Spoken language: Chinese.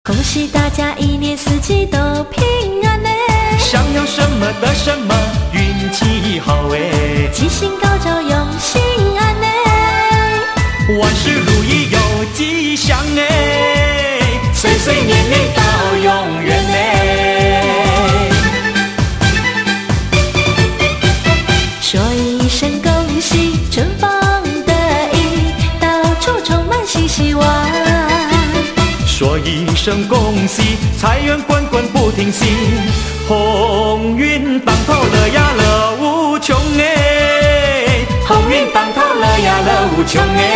恭喜大家一年四季都平安呢！ 想要什么得什么，运气好哎！ 吉星高照永心安呢！ 万事如意有吉祥哎！岁岁年年到永远哎！ 说一声恭喜，春风得意，到处充满新希望。 说一声恭喜，财源滚滚不停息，鸿运当头，乐呀乐无穷哎！鸿运当头，乐呀乐无穷哎！